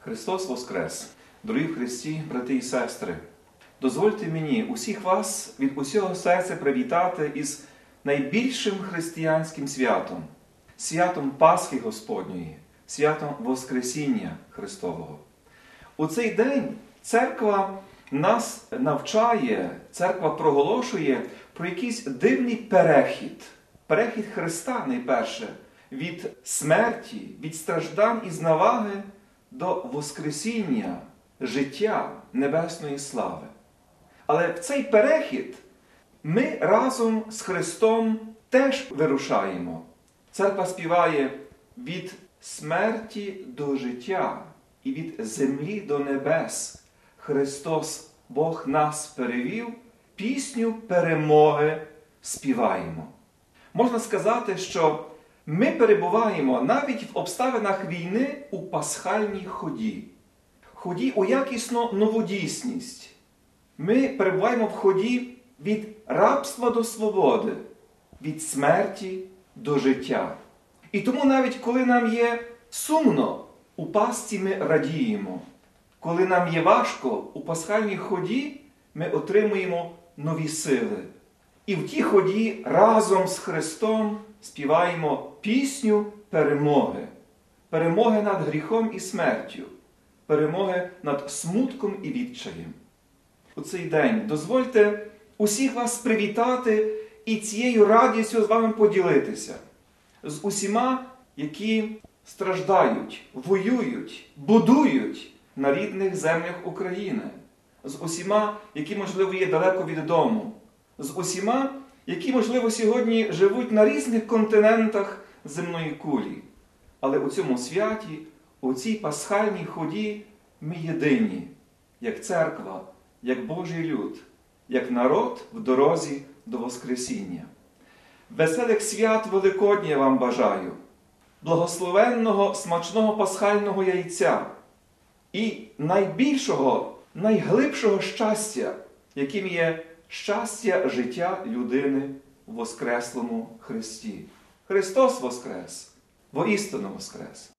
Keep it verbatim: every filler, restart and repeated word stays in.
Христос Воскрес! Дорогі в Христі, брати і сестри! Дозвольте мені усіх вас від усього серця привітати із найбільшим християнським святом – святом Пасхи Господньої, святом Воскресіння Христового. У цей день Церква нас навчає, Церква проголошує про якийсь дивний перехід. Перехід Христа, найперше, від смерті, від страждань і зневаги до Воскресіння, життя небесної слави. Але в цей перехід ми разом з Христом теж вирушаємо. Церква співає від смерті до життя і від землі до небес. Христос, Бог нас перевів, пісню перемоги співаємо. Можна сказати, що ми перебуваємо навіть в обставинах війни у пасхальній ході. Ході у якісну новодійсність. Ми перебуваємо в ході від рабства до свободи, від смерті до життя. І тому навіть коли нам є сумно, у Пасці ми радіємо. Коли нам є важко, у пасхальній ході ми отримуємо нові сили. І в тій ході разом з Христом співаємо пісню перемоги. Перемоги над гріхом і смертю. Перемоги над смутком і відчаєм. У цей день дозвольте усіх вас привітати і цією радістю з вами поділитися. З усіма, які страждають, воюють, будують на рідних землях України. З усіма, які, можливо, є далеко від дому. З усіма, які, можливо, сьогодні живуть на різних континентах земної кулі. Але у цьому святі, у цій пасхальній ході ми єдині, як церква, як Божий люд, як народ в дорозі до Воскресіння. Веселих свят Великодня вам бажаю, благословенного, смачного пасхального яйця і найбільшого, найглибшого щастя, яким є щастя життя людини в Воскреслому Христі. Христос Воскрес! Воістину Воскрес!